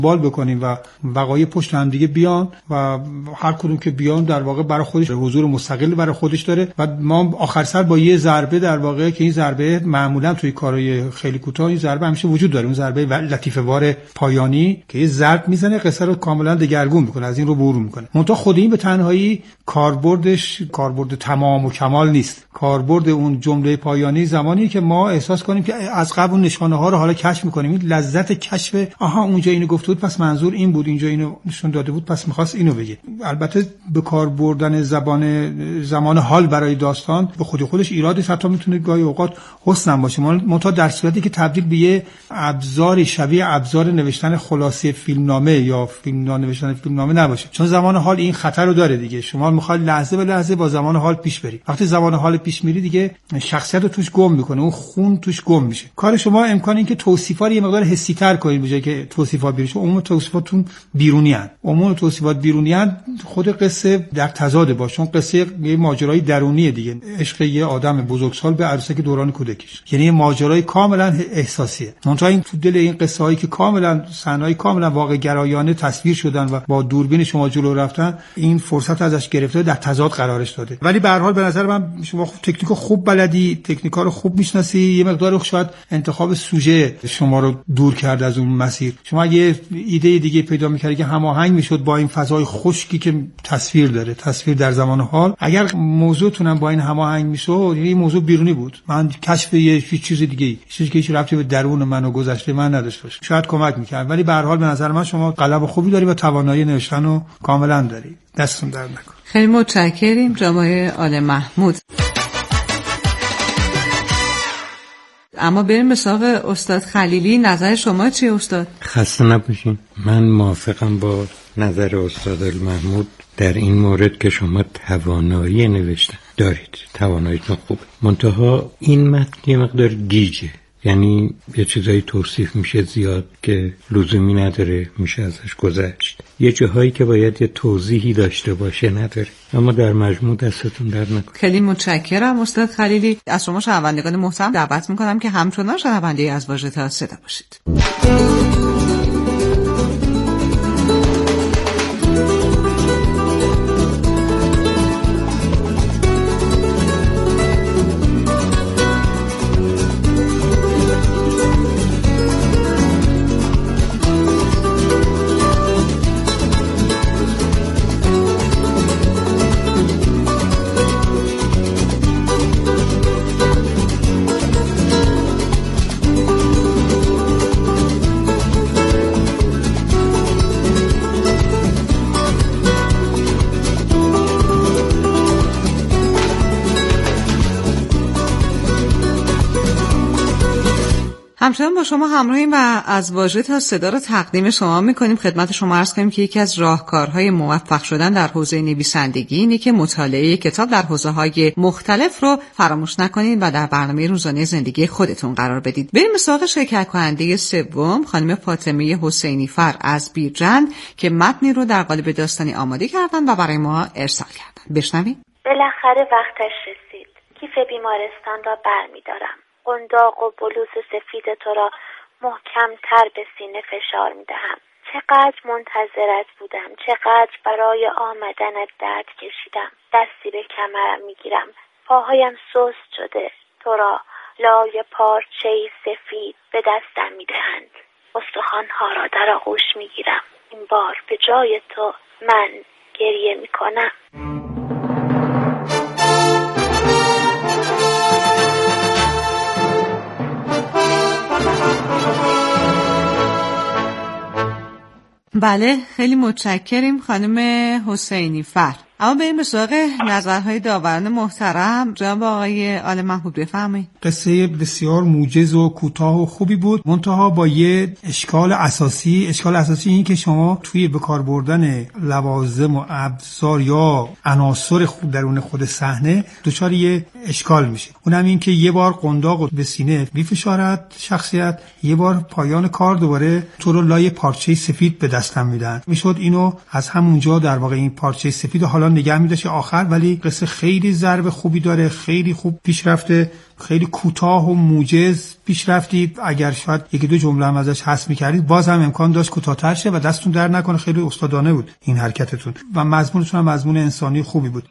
بال بکنیم و بقای پشت هم دیگه بیان و هر کدوم که بیان در واقع برای خودش حضور مستقل برای خودش داره و ما آخر سر با یه ضربه در واقع که این ضربه معمولا توی کارهای خیلی کوتاه این ضربه همیشه وجود داره، اون ضربه لطیفه وار پایانی که یه ضرب میزنه قصه رو کاملا دگرگون میکنه، از این رو برون میکنه. منتها خود این به تنهایی کاربرد تمام و کمال نیست. کاربرد اون جمله پایانی زمانی که ما احساس کنیم که از قبل اون نشانه ها رو حالا کشف میکنیم، این لذت کشف آها اونجا اینو گفته بود پس منظور این بود، اینجا اینو نشون داده بود پس می‌خواست اینو بگه. البته به کار بردن زمان حال برای داستان به خودش ایرادی حتی میتونه گاهی اوقات حسن باشه، منتها در صورتی که تبدیل به یه ابزاری شبیه ابزار نوشتن خلاصه فیلمنامه یا نوشتن فیلمنامه نباشه، چون زمان حال این خطر رو داره دیگه. شما می‌خواید لحظه به لحظه با زمان حال پیش بری، وقتی زمان حال پیش میری دیگه شخصیت رو توش گم میکنه، اون خون توش گم میشه. کار شما امکان این که توصیفا رو یه مقدار حسی تر کنید به جای که توصیفات بیرونی، چون عموم توصیفاتون بیرونیان، خود قصه در تضاد باشه، چون قصه یه ماجرای درونیه دیگه، عشق یه آدم بزرگسال به عروسک دوران کودکیش، یعنی یه ماجرای کاملا احساسیه. منتها این تو دل این قصه هایی که کاملا صحنه‌های کاملا واقع گرایانه تصویر شدن و با دوربین شما جلو رفتن، این فرصت ازش گرفته در تضاد قرارش داده. ولی به هر حال به نظر من شما تکنیکو خوب بلدی، تکنیکا رو خوب میشناسی، یه مقدار شاید انتخاب سوژه شما رو دور کرد از اون مسیر. شما یه ایده دیگه پیدا می‌کردی که هماهنگ میشد با این فضای خشکی که تصویر داره، تصویر در زمان حال. اگر موضوعتونم با این هماهنگ میشد، یعنی موضوع بیرونی بود، من کشف یه چیز دیگه، چیزی که هیچ ربطی به درون من و گذشته من نداشت باشه، شاید کمک می‌کرد. ولی به هر حال به نظر من شما قلم خوبی داری و توانایی نوشتن رو کاملا داری. دستتون درد نکنه. خیلی متشکریم جناب آل محمود. اما بریم به سراغ استاد خلیلی. نظر شما چیه استاد؟ خسته نباشین. من موافقم با نظر استاد محمود در این مورد که شما توانایی نوشتن دارید، تواناییتون خوبه، منتها این متن یه مقدار گیجه، یعنی یه چیزایی توصیف میشه زیاد که لزومی نداره، میشه ازش گذشت. یه جاهایی که باید یه توضیحی داشته باشه نداره. اما در مجموع دستتون در نکنه. خیلی متشکرم استاد خلیلی. از شما شنوندگان محترم دعوت میکنم که همچنان شنونده از واژه تا صدا باشید. همچنان با شما همراهیم و از واژه تا صدا رو تقدیم شما میکنیم. خدمت شما عرض کنیم که یکی از راهکارهای موفق شدن در حوزه نویسندگی اینه که مطالعه کتاب در حوزه‌های مختلف رو فراموش نکنید و در برنامه روزانه زندگی خودتون قرار بدید. بریم سراغ شرکت کننده سوم، خانم فاطمه حسینی فر از بیرجند که متنی رو در قالب داستانی آماده کردن و برای ما ارسال کردن. بشنوید. بالاخره وقتش رسید. کیف بیمارستان را برمی‌دارم. قنداق و بلوز سفید تو را محکم تر به سینه فشار می دهم. چقدر منتظرت بودم، چقدر برای آمدنت درد کشیدم. دستی به کمرم می گیرم، پاهایم سست شده. تو را لای پارچه‌ای سفید به دستم می دهند. استخوان‌ها را در آغوش می گیرم. این بار به جای تو من گریه می کنم. بله، خیلی متشکریم خانم حسینی فر. اما بریم به سراغ نظرهای داوران محترم. جناب آقای آل محمود بفرمایید. قصه بسیار موجز و کوتاه و خوبی بود، منتها با یه اشکال اساسی این که شما توی به کار بردن لوازم و ابزار یا عناصر درون خود صحنه دچار یه اشکال میشه. اونم این که یه بار قنداق به سینه میفشارد شخصیت، یه بار پایان کار دوباره تو رو لای پارچه سفید به دستم میدن. میشد اینو از همونجا در واقع این پارچه سفید حالا ایران نگه می‌داشت آخر، ولی قصه خیلی ضرب خوبی داره، خیلی خوب پیش رفته، خیلی کوتاه و موجز پیش رفتید. اگر شاید یکی دو جمله هم ازش حذف می‌کردید باز هم امکان داشت کوتاه‌تر شه و دستتون در نکنه. خیلی استادانه بود این حرکتتون و مضمونتون هم مضمون انسانی خوبی بود.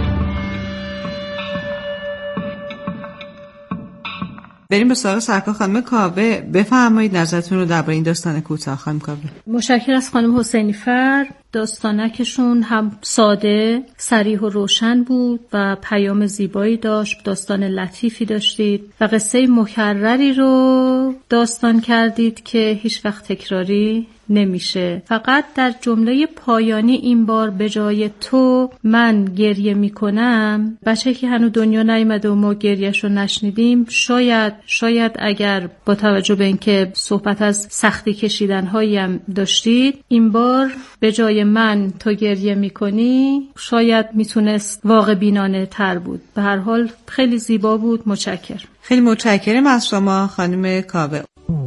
بریم به سراغ سرکار خانم کاوه. بفرمایید نظرتون رو درباره این داستان کوتاه خانم کاوه. متشکرم از خانم حسینی‌فر. داستانکشون هم ساده، صریح و روشن بود و پیام زیبایی داشت، داستان لطیفی داشتید و قصه مکرری رو داستان کردید که هیچ وقت تکراری نمیشه. فقط در جمله پایانی این بار به جای تو من گریه میکنم، بچه که هنوز دنیا نیامده و ما گریهش رو نشنیدیم، شاید اگر با توجه به اینکه صحبت از سختی کشیدن هایی هم داشتید، این بار به جای من تو گریه میکنی شاید میتونست واقع بینانه تر بود. به هر حال خیلی زیبا بود. متشکرم. خیلی متشکرم از شما خانم کاوه.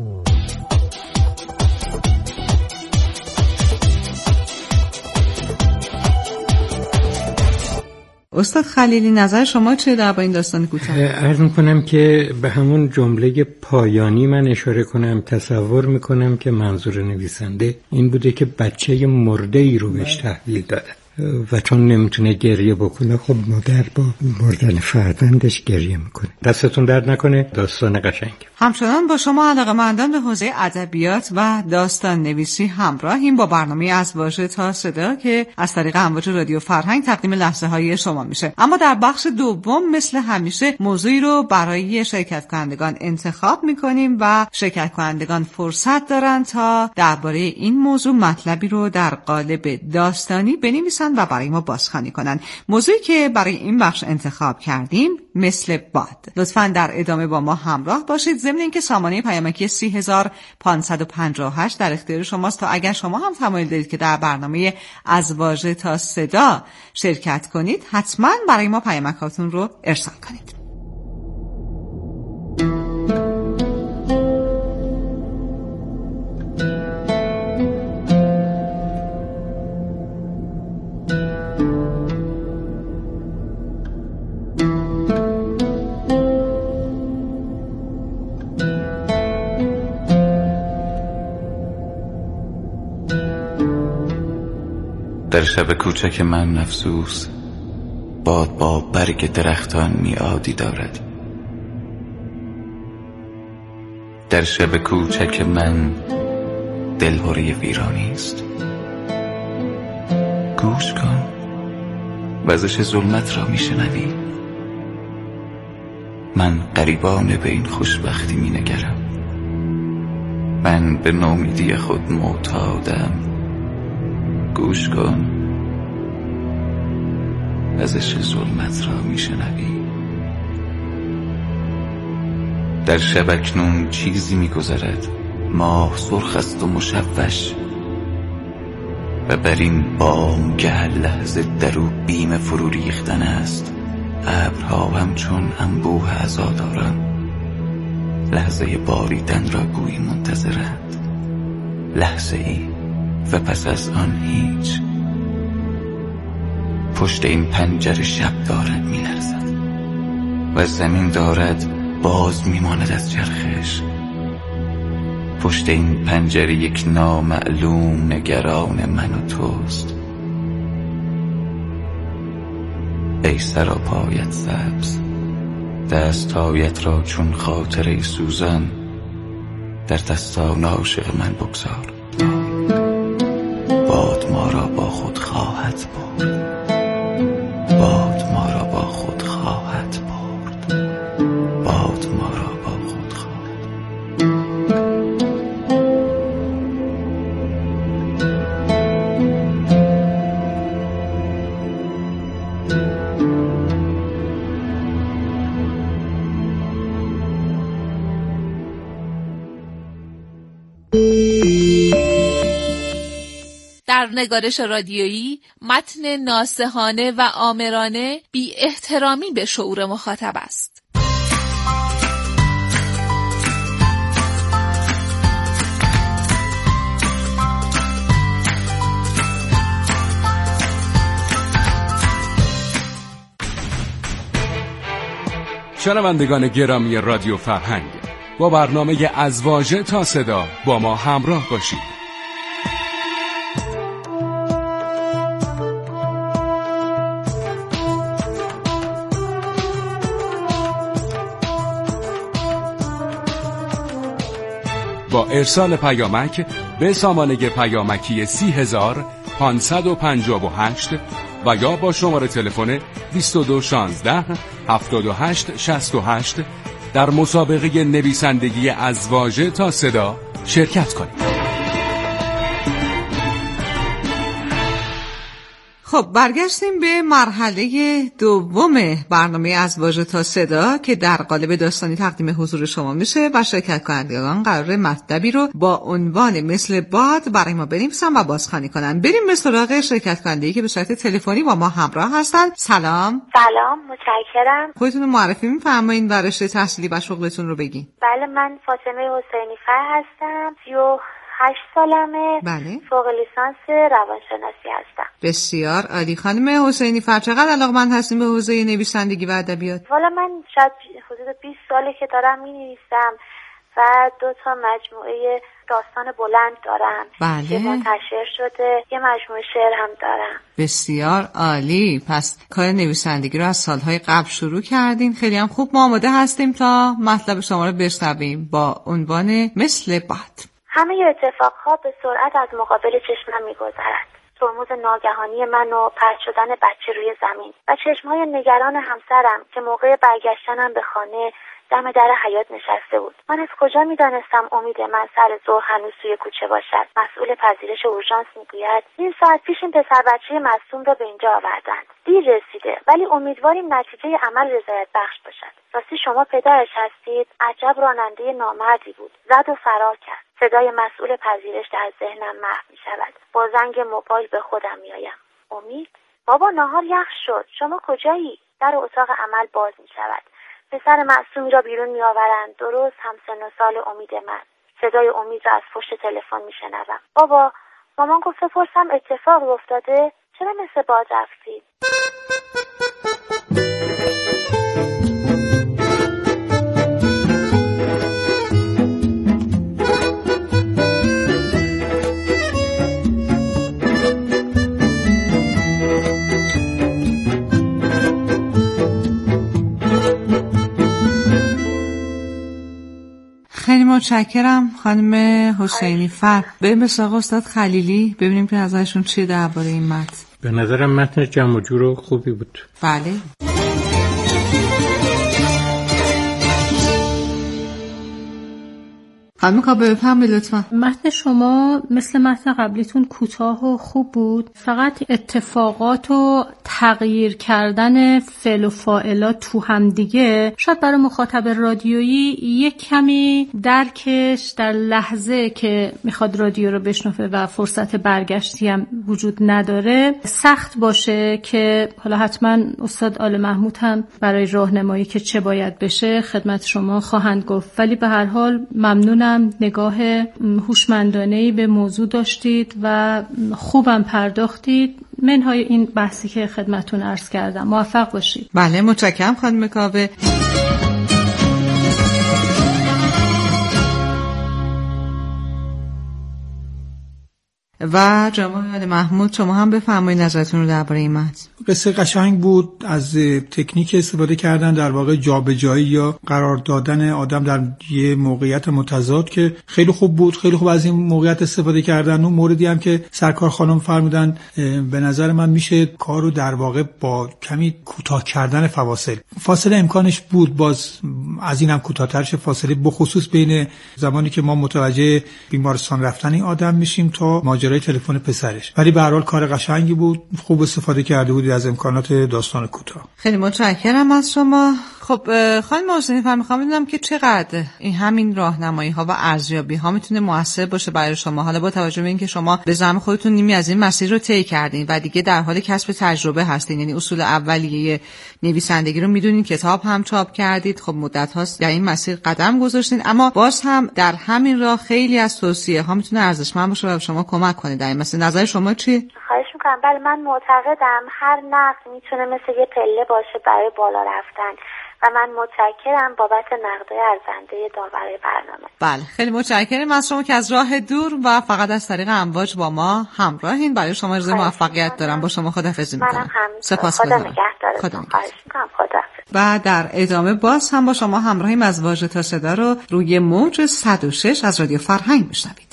استاد خلیلی نظر شما چیه در این داستان کوتاه؟ عرض میکنم که به همون جمله پایانی من اشاره کنم. تصور میکنم که منظور نویسنده این بوده که بچه مرده ای رو بهش تحویل داده و چون نمیتونه گریه بکنه، خب مادر با مردن فرزندش گریه میکنه. دستتون درد نکنه. داستان قشنگ. همچنان با شما علاقه‌مندان به حوزه ادبیات و داستان نویسی همراهیم با برنامه از واژه تا صدا که از طریق امواج رادیو فرهنگ تقدیم لحظه های شما میشه. اما در بخش دوم مثل همیشه موضوعی رو برای شرکت کنندگان انتخاب میکنیم و شرکت کنندگان فرصت دارن تا درباره این موضوع مطلبی رو در قالب داستانی بنویسن و برای ما بازخوانی کنن. موضوعی که برای این بخش انتخاب کردیم مثل باد. لطفاً در ادامه با ما همراه باشید. ضمن اینکه سامانه پیامکی 3558 در اختیار شماست تا اگر شما هم تمایل دارید که در برنامه از واژه تا صدا شرکت کنید، حتما برای ما پیامکاتون رو ارسال کنید. در شب کوچک من افسوس، باد با برگ درختان میعادی دارد. در شب کوچک من دلهوری ویرانی است. گوش کن، وزش ظلمت را میشنوی. من غریبانه به این خوشبختی مینگرم. من به نومیدی خود معتادم. گوش کن، وزش ظلمت را میشنوی. در شب اکنون چیزی میگذرد. ماه سرخ است و مشوش و بر این بام که هر لحظه در او بیم فرو ریختن است. ابرها همچون انبوه عزاداران لحظه باریدن را گویی منتظرند. لحظه ای و پس از آن هیچ. پشت این پنجره شب دارد میلرزد و زمین دارد باز میماند از چرخش. پشت این پنجره یک نامعلوم نگران من و توست. ای سراپایت سبز، دستایت را چون خاطره سوزان در دستان عاشق من بگذار. باد ما را با خود خواهد برد. باد ما را با خود خواهد برد. باد ما را با خود خواهد. در نگارش رادیویی متن ناصحانه و آمرانه بی احترامی به شعور مخاطب است. شنوندگان گرامی رادیو فرهنگ، با برنامه از واژه تا صدا با ما همراه باشید. با ارسال پیامک به سامانه پیامکی 30558 و یا با شماره تلفن 2216 7868 در مسابقه نویسندگی از واژه تا صدا شرکت کنید. خب برگشتیم به مرحله دوم برنامه از واژه تا صدا که در قالب داستانی تقدیم حضور شما میشه و شرکت کنندگان قراره مطلبی رو با عنوان مثل باد برای ما بنویسن و بازخوانی کنن. بریم به سراغ شرکت کنندگی که به صورت تلفنی با ما همراه هستن. سلام. سلام، متشکرم. خودتون رو معرفی می‌فرمایید و رشته تحصیلی و شغلتون رو بگین. بله، من فاطمه حسینی فر هستم. 38 سالمه. بله. فوق لیسانس روانشناسی هستم. بسیار عالی. خانم حسینی فر چقدر علاقه‌مند هستین به حوزه نویسندگی و ادبیات؟ والا من شاید حدود 20 ساله که دارم می‌نویسم و 2 تا مجموعه داستان بلند دارم. بله. که منتشر شده. یه مجموعه شعر هم دارم. بسیار عالی. پس کار نویسندگی رو از سالهای قبل شروع کردین. خیلی هم خوب. ما آماده هستیم تا مطلب شما رو بشنویم با عنوان مثل باد. همه اتفاقها به سرعت از مقابل چشمم می‌گذرد. ترمز ناگهانی من و پرت شدن بچه روی زمین و چشمهای نگران همسرم که موقع برگشتنم به خانه دم در حیاط نشسته بود. من از کجا میدانستم امید من سر ظهر هنوز توی کوچه باشد. مسئول پذیرش اورژانس میگوید این ساعت پیش این پسر بچه معصوم را به اینجا آوردند. دیر رسیده ولی امیدواریم نتیجه عمل رضایت بخش باشد. راستی شما پدرش هستید؟ عجب راننده نامردی بود. زد و فرار کرد. صدای مسئول پذیرش در ذهنم محو می شود. با زنگ موبایل به خودم می آیم. امید؟ بابا ناهار یخ شد. شما کجایی؟ در اتاق عمل باز می شود. پسر معصومی را بیرون می آورند. درست همسن و سال امید من. صدای امید را از پشت تلفن می شنوم. بابا، مامان گفت بپرسم اتفاق افتاده؟ چرا مثل باد رفتید؟ خیلی متشکرم خانم حسینی فر. بریم به سراغ استاد خلیلی ببینیم که نظرشون چیه درباره این متن. به نظرم متن جمع و جور خوبی بود. بله. خانم کابه بفرمایید لطفا. متن شما مثل متن قبلیتون کوتاه و خوب بود. فقط اتفاقات و تغییر کردن فعل و فاعلات تو هم دیگه شاید برای مخاطب رادیویی یک کمی درکش در لحظه که میخواد رادیو رو بشنوه و فرصت برگشتی هم وجود نداره سخت باشه که حالا حتما استاد آل محمود هم برای راهنمایی که چه باید بشه خدمت شما خواهند گفت. ولی به هر حال ممنونم، نگاه هوشمندانه‌ای به موضوع داشتید و خوبم پرداختید. منهای این بحثی که خدمتتون عرض کردم. موفق باشید. بله متشکرم خانم کاوه. و جناب محمود شما هم بفرمایید نظرتون رو درباره این متن. قصه قشنگ بود. از تکنیک استفاده کردن در واقع جابجایی یا قرار دادن آدم در یه موقعیت متضاد که خیلی خوب بود. خیلی خوب از این موقعیت استفاده کردن. اون موردی هم که سرکار خانم فرمودن به نظر من میشه کارو در واقع با کمی کوتاه کردن فاصله امکانش بود، باز از اینم کوتاه‌تر شه فاصله، بخصوص بین زمانی که ما متوجه بیمارستان رفتن این آدم میشیم تا ماجرای تلفن پسرش. ولی به هر حال کار قشنگی بود. خوب استفاده کرده بودید از امکانات داستان کوتاه. خیلی متشکرم از شما. خب خانم حسینی فر میخوام بدونم که چقدر این همین راهنمایی ها و ارزیابی ها میتونه موثر باشه برای شما، حالا با توجه به اینکه شما به زعم خودتون نیمی از این مسیر رو طی کردین و دیگه در حال کسب تجربه هستین، یعنی اصول اولیه نویسندگی رو میدونین، کتاب هم چاپ کردید، خب مدت هاست در این مسیر قدم گذاشتین، اما باز هم در همین راه خیلی از توصیه ها میتونه ارزشمند باشه و شما کمک کنه در این مسیر. نظر شما چیه؟ خواهش میکنم. بله من معتقدم هر نقد میتونه مثل یه پله باشه برای بالا رفتن و من متشکرم بابت نقدای ارزنده داور برنامه. بله خیلی متشکرم از شما که از راه دور و فقط از طریق امواج با ما همراهین. برای شما آرزوی موفقیت دارم. با شما خداحافظی می‌کنم. سپاسگزارم. خدا نگهدارتون. خواهش می‌کنم. خداحافظ. و در ادامه باز هم با شما همراهیم. از واژه تا صدا رو روی موج 106 از رادیو فرهنگ میشنوید.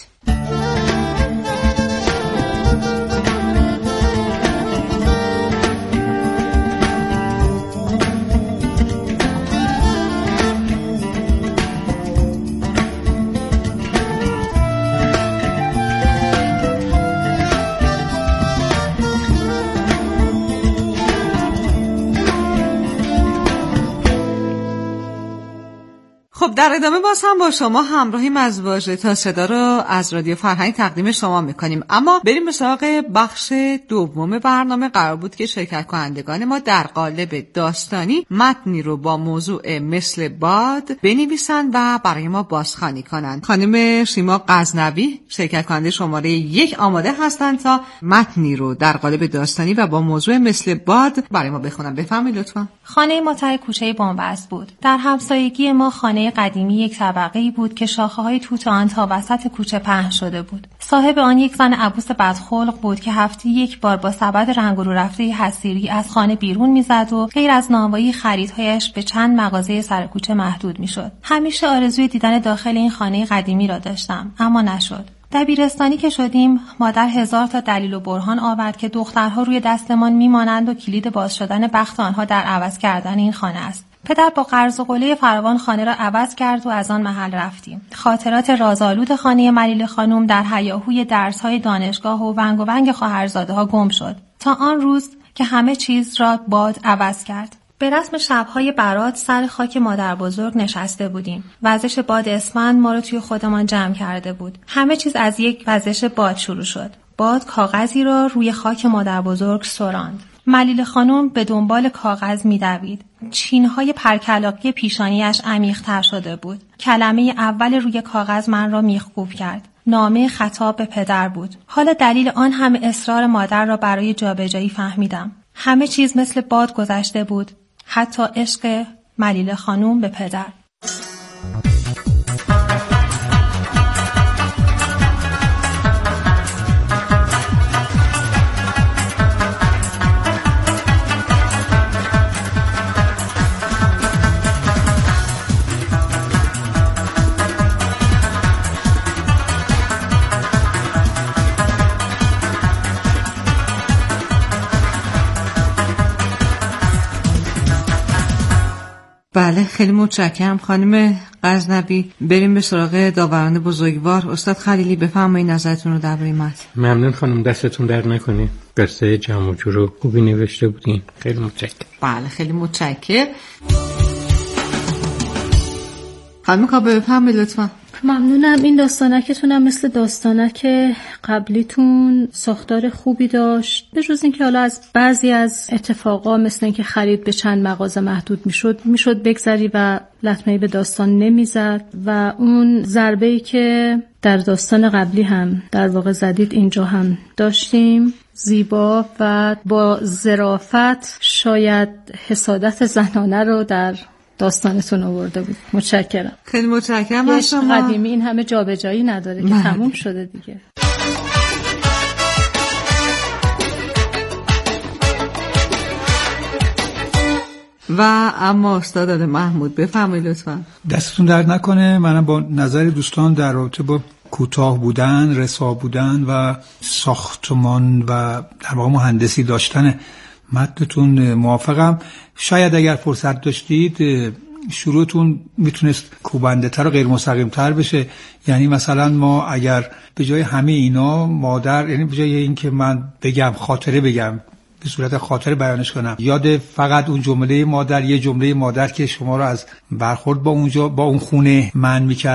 خب در ادامه باز هم با شما همراهیم. از واژه تا صدا رو از رادیو فرهنگ تقدیم شما میکنیم. اما بریم به سراغ بخش دوم برنامه. قرار بود که شرکت کنندگان ما در قالب داستانی متنی رو با موضوع مثل باد بنویسن و برای ما بازخوانی کنن. خانم شیما غزنوی شرکت کننده شماره 1 آماده هستند تا متنی رو در قالب داستانی و با موضوع مثل باد برای ما بخونن. بفرمایید لطفا. خانه ما ته کوچه بنبست بود. در همسایگی ما خانه قدیمی یک طبقه‌ای بود که شاخه‌های توت آن تا وسط کوچه پهن شده بود. صاحب آن یک زن عبوس بدخلق بود که هفته یک بار با سبد رنگ رو رفته حصیری از خانه بیرون میزد و غیر از نانوایی خریدهایش به چند مغازه سر کوچه محدود میشد. همیشه آرزوی دیدن داخل این خانه قدیمی را داشتم، اما نشد. دبیرستانی که شدیم مادر 1000 تا دلیل و برهان آورد که دخترها روی دستمان میمانند و کلید باز شدن بخت آنها در عوض کردن این خانه است. پدر با قرض و قله فراوان خانه را عوض کرد و از آن محل رفتیم. خاطرات رازآلود خانه ملیل خانم در هیاهوی درس‌های دانشگاه و ونگ خواهرزاده‌ها گم شد تا آن روز که همه چیز را باد عوض کرد. به رسم شب‌های برات سر خاک مادر بزرگ نشسته بودیم. وزش باد اسفند ما رو توی خودمان جمع کرده بود. همه چیز از یک وزش باد شروع شد. باد کاغذی را روی خاک مادر بزرگ سراند. ملیل خانم به دنبال کاغذ می‌دوید. چین‌های پرکلاقی پیشانیش عمیق‌تر شده بود. کلمه اول روی کاغذ من را میخکوب کرد. نامه خطاب به پدر بود. حالا دلیل آن همه اصرار مادر را برای جابجایی فهمیدم. همه چیز مثل باد گذشته بود. حتی عشق ملیل خانم به پدر. بله خیلی متشکرم خانم غزنوی. بریم به سراغ داوران بزرگوار. استاد خلیلی بفرمایید نظرتون رو درباره متن. ممنون خانم، دستتون در نکنه. قصه جمع و جور رو خوبی نوشته بودین. خیلی متشکرم. بله خیلی متشکرم. خانم کابه بفرمایید لطفا. ممنونم. این داستانکتونم مثل داستانک قبلیتون ساختار خوبی داشت، به جز اینکه حالا از بعضی از اتفاقا مثل اینکه خرید به چند مغازه محدود میشد بگذری و لطمه‌ای به داستان نمیزد و اون ضربه‌ای که در داستان قبلی هم در واقع زدید اینجا هم داشتیم. زیبا و با ظرافت شاید حسادت زنانه رو در داستانتون آورده بود. متشکرم. خیلی متشکرم از شما. قدیمی این همه جابجایی نداره که تموم شده دیگه. و اما استاد محمود بفرمایید لطفا. دستتون درد نکنه. منم با نظر دوستان در رابطه با کوتاه بودن، رسا بودن و ساختمان و در واقع مهندسی داشتن متنتون موافقم. شاید اگر فرصت داشتید شروعتون میتونست کوبنده تر و غیر مستقیم تر بشه. یعنی مثلا ما اگر به جای همه اینا مادر، یعنی به جای این که من بگم خاطره بگم به صورت خاطره بیانش کنم، یاد فقط اون جمله مادر، یه جمله مادر که شما رو از برخورد با اونجا با اون خونه من میکرد،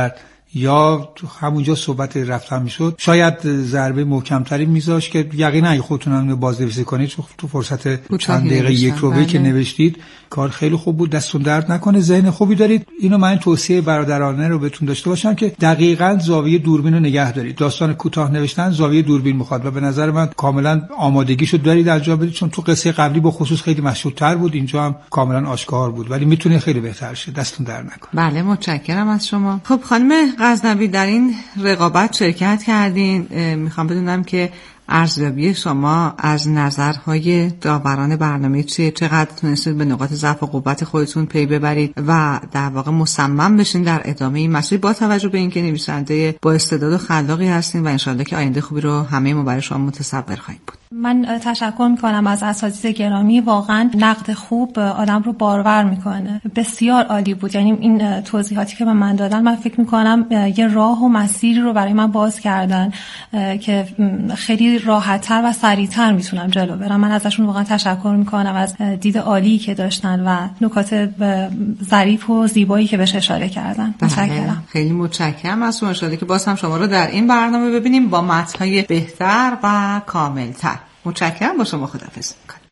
یا همونجا صحبت رفتن میشد، شاید ضربه محکمتری میذاشت که یقینا اگه خودتون بازنویسی کنید تو فرصت چند دقیقه یک روبه که نوشتید کار خیلی خوب بود. دستون درد نکنه، ذهن خوبی دارید. اینو من توصیه برادرانه رو بهتون داشته باشم که دقیقاً زاویه دوربین رو نگه دارید. داستان کوتاه نوشتن زاویه دوربین میخواد و به نظر من کاملا آمادگیشو دارید انجام بدید، چون تو قصه قبلی به خصوص خیلی مشهورتر بود، اینجا هم کاملا آشکار بود، ولی میتونه خیلی بهتر شه. دستون درد نکنه. بله متشکرم از شما. خب خانم غزنوی در این رقابت شرکت کردین، میخوام بدونم که ارزیابی شما از نظرهای داوران برنامه چیه؟ چقدر تونستید به نقاط ضعف و قوت خودتون پی ببرید و در واقع مصمم بشین در ادامه این مسیر، با توجه به اینکه نویسنده با استعداد و خلاقی هستین و انشالله که آینده خوبی رو همه ما برای شما متصور خواهیم بود. من تشکر میکنم از اساتید گرامی. واقعا نقد خوب آدم رو بارور میکنه. بسیار عالی بود. یعنی این توضیحاتی که به من دادن، من فکر میکنم یه راه و مسیری رو برای من باز کردن که خیلی راحت‌تر و سریع‌تر میتونم جلو برم. من ازشون واقعا تشکر میکنم از دید عالی که داشتن و نکات ظریف و زیبایی که بهش اشاره کردن. متشکرم. خیلی متشکرم از شما. که باز هم شما رو در این برنامه ببینیم با متن‌های بهتر و کامل‌تر. متشکرم، با شما خداحافظی می‌کنم.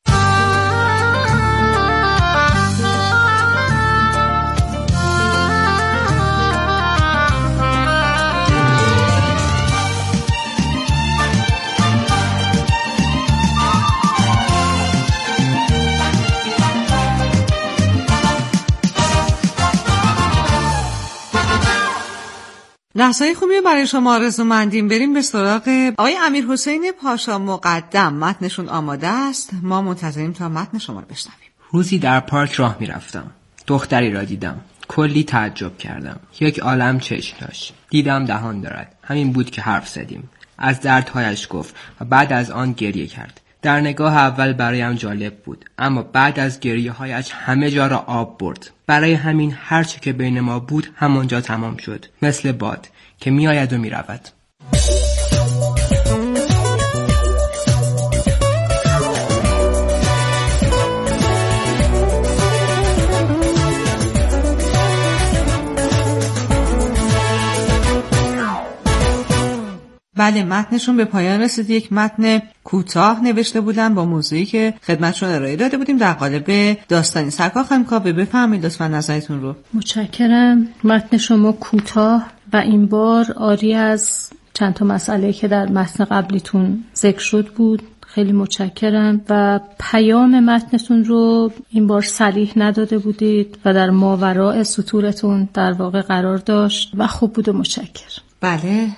لحظه‌های خوبی برای شما آرزومندیم. بریم به سراغ آقای امیرحسین پاشا مقدم. متنشون آماده است، ما منتظریم تا متن شما رو بشنویم. روزی در پارک راه میرفتم، دختری را دیدم. کلی تعجب کردم. یک عالم چشم داشت. دیدم دهان دارد. همین بود که حرف زدیم. از دردهایش گفت و بعد از آن گریه کرد. در نگاه اول برایم جالب بود، اما بعد از گریه هایش همه جا را آب برد. برای همین هر چه که بین ما بود همانجا تمام شد، مثل باد که می آید و می رود. بله، متنشون به پایان رسید. یک متن کوتاه نوشته بودن با موضوعی که خدمتشون ارائه داده بودیم در قالب داستانی. سرکار خانم کاوه بفرمایید لطفاً نظرتون رو. متشکرم. متن شما کوتاه و این بار عاری از چند تا مسئله که در متن قبلیتون ذکر شد بود. خیلی متشکرم و پیام متنتون رو این بار صریح نداده بودید و در ماوراء سطورتون در واقع قرار داشت و خوب بود و متشکرم. بله.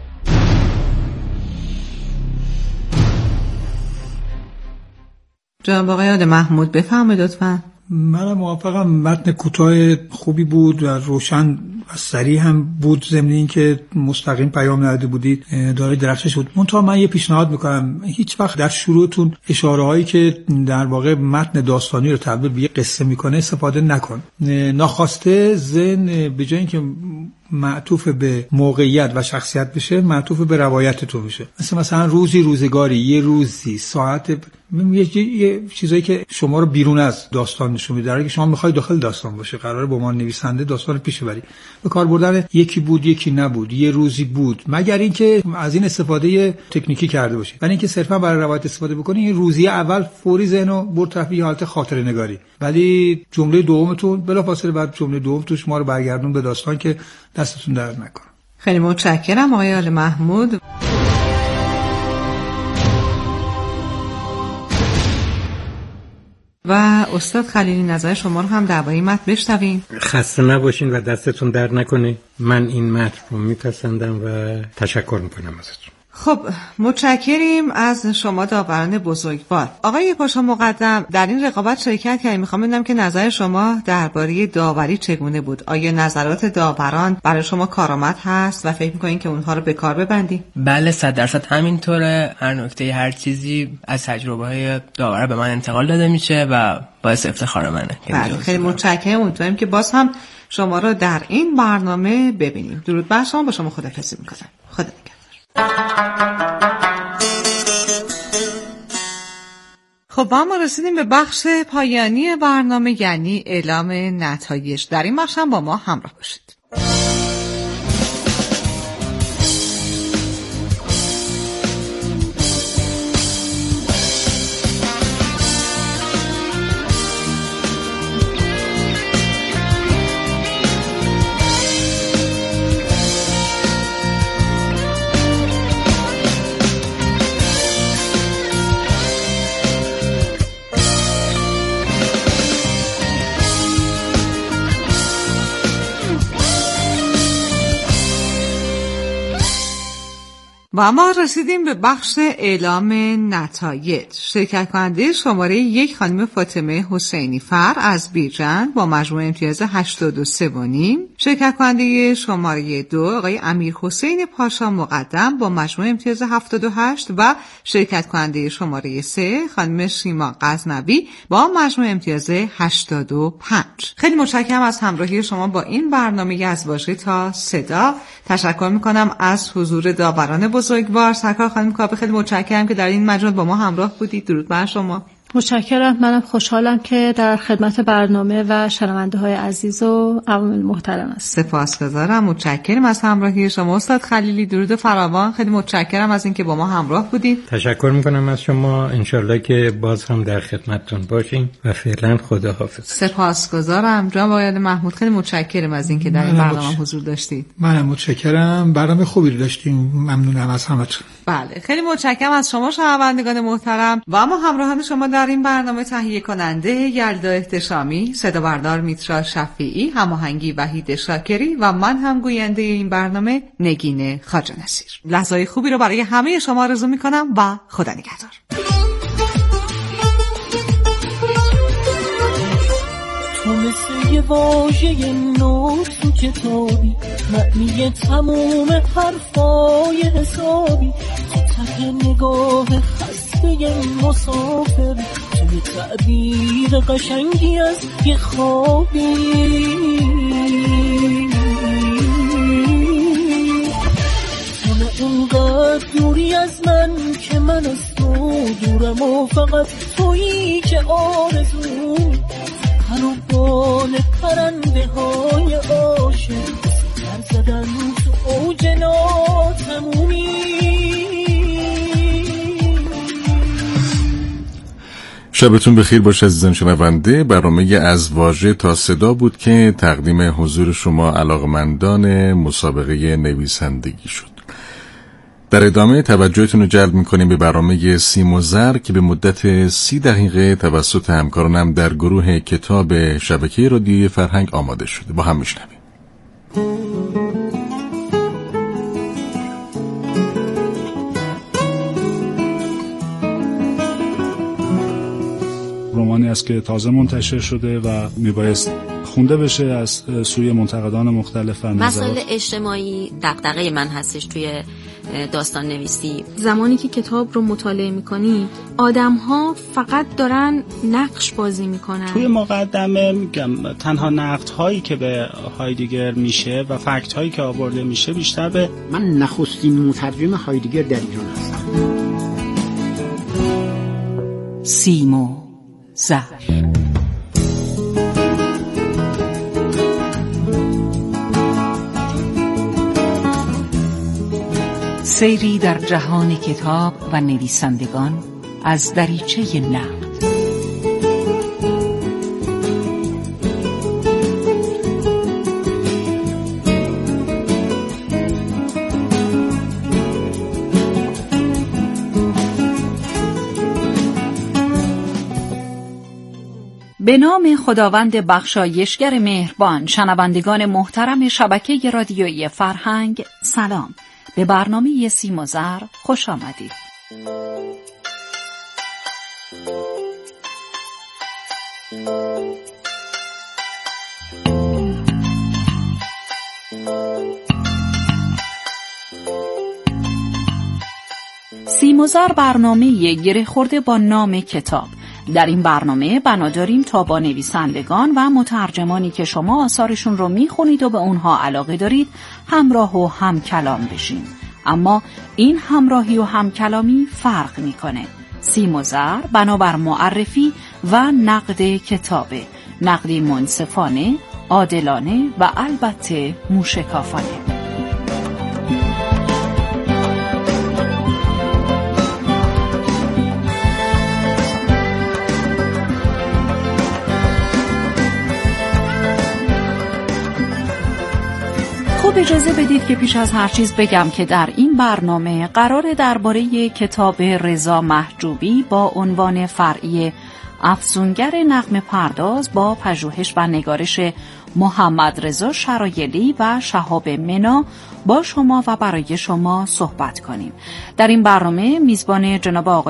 جناب آقای عادل محمود بفرمایید لطفاً. من موافقم. متن کوتاه خوبی بود و روشن و صریح هم بود، ضمن این که مستقیم پیام نداده بودید داره درخشش بود. منتها من یه پیشنهاد میکنم، هیچ وقت در شروعتون اشاره هایی که در واقع متن داستانی رو تبدیل به یه قصه میکنه استفاده نکن. ناخواسته ذهن به جای اینکه معطوف به موقعیت و شخصیت بشه معطوف به روایت تو میشه. مثلا روزی روزگاری، یه روزی، ساعت، یه چیزایی که شما رو بیرون از داستان نشون میده، در حالی که شما میخوای داخل داستان باشه. قراره با ما نویسنده داستان رو پیش ببری. به کار بردن یکی بود یکی نبود، یه روزی بود، مگر اینکه از این استفاده تکنیکی کرده باشی. ولی اینکه صرفا برای روایت استفاده بکنی، این روزی اول فوری ذهنو برد طرف یه حالت خاطره نگاری، ولی جمله دومتون بلافاصله بعد جمله دوم تو شما رو برگردون به داستان که دستتون درد نکنه. خیلی متشکرم آقای عادل محمود. و استاد خلیلی نظر شما رو هم درباره این متن بشنویم. خسته نباشین و دستتون درد نکنه. من این متن رو میپسندم و تشکر میکنم ازتون. خب متشکریم از شما داوران بزرگوار. آقای پاشا مقدم، در این رقابت شرکت کردیم. میخوام بدونم که نظر شما درباره داوری چگونه بود؟ آیا نظرات داوران برای شما کارآمد هست و فکر میکنین که اونها رو به کار ببندی؟ بله 100% همینطوره. هر نکته هر چیزی از تجربه های داور به من انتقال داده میشه و باعث افتخار منه. بله خیلی متشکرم. امیدواریم که باز هم شما رو در این برنامه ببینیم. درود بر شما. با شما خداحافظی میکنم. خدا نگهدار. خب ما رسیدیم به بخش پایانی برنامه، یعنی اعلام نتایج. در این بخش هم با ما همراه باشید. و ما رسیدیم به بخش اعلام نتایج. شرکت کننده شماره 1 خانم فاطمه حسینی فر از بیرجند با مجموع امتیاز 83.5. شرکت کننده شماره 2 آقای امیر حسین پاشا مقدم با مجموع امتیاز 78 و شرکت کننده شماره 3 خانم شیما غزنوی با مجموع امتیاز 85. خیلی متشکرم از همراهی شما با این برنامه از واژه تا صدا. تشکر میکنم از حضور داوران بزرگوار. سرکار خانم کاوه خیلی متشکرم که در این مجال با ما همراه بودید. درود بر شما. متشکرم. منم خوشحالم که در خدمت برنامه و شنونده‌های عزیز و عوام محترم هستم. سپاسگزارم. متشکرم از همراهی شما. استاد خلیلی درود فراوان. خیلی متشکرم از اینکه با ما همراه بودید. تشکر میکنم از شما. انشالله که باز هم در خدمتتون باشیم و فعلا خداحافظ. سپاسگزارم. جناب آقای محمود خیلی متشکرم از اینکه در این برنامه حضور داشتید. منم متشکرم. برنامه خوبی داشتیم. ممنونم از همتون. بله خیلی متشکرم از شما شنوندگان محترم و ما همراهان شما در این برنامه. تهیه کننده یلدا احتشامی، صدا بردار میترا شفیعی، هماهنگی وحید شاکری و من هم گوینده این برنامه نگین خواجه نصیر. لحظه‌های خوبی رو برای همه شما آرزو میکنم و خدا نگهدار. تو مثل یه واژه نور تو کتابی، معنی تموم حرفای حسابی، تو ته نگاه خسته مسافر، توی تعبیر قشنگی از یه خوابی. تو نه اونقدر دوری از من که من از تو دورم و فقط تویی که آرزو هنو بال پرنده های عاشق سر زدن تو اوج ناتمومی. شبتون بخیر باشه عزیزان شنونده. برنامه از واژه تا صدا بود که تقدیم حضور شما علاقمندان مسابقه نویسندگی شد. در ادامه توجهتون رو جلب می‌کنیم به برنامه سیم و زر که به مدت 30 دقیقه توسط همکارانم در گروه کتاب شبکه رادیویی فرهنگ آماده شده. با هم میشنویم. رمانی است که تازه منتشر شده و میبایست خونده بشه از سوی منتقدان مختلف. مسائل اجتماعی دغدغه من هستش توی داستان نویسی. زمانی که کتاب رو مطالعه میکنی آدم‌ها فقط دارن نقش بازی میکنن. توی مقدمه میگم تنها نقدهایی که به هایدگر میشه و فکت‌هایی که آورده میشه بیشتر به من نخستین مترجم هایدگر در ایران هستم. سیم و زر. سیری در جهان کتاب و نویسندگان از دریچه نقد. به نام خداوند بخشایشگر مهربان. شنوندگان محترم شبکه رادیویی فرهنگ سلام. به برنامه سیم و زر خوش آمدید. سیم و زر برنامه گره خورده با نام کتاب. در این برنامه بنا داریم تا با نویسندگان و مترجمانی که شما آثارشون رو میخونید و به اونها علاقه دارید همراه و همکلام بشیم. اما این همراهی و همکلامی فرق میکنه. سیم و زر بنابر معرفی و نقد کتابه، نقدی منصفانه، عادلانه و البته موشکافانه. خب اجازه بدید که پیش از هر چیز بگم که در این برنامه قراره درباره کتاب رضا محجوبی با عنوان فرعی افسونگر نغمه پرداز با پژوهش و نگارش محمد رضا شرایلی و شهاب منا با شما و برای شما صحبت کنیم. در این برنامه میزبان جناب آقای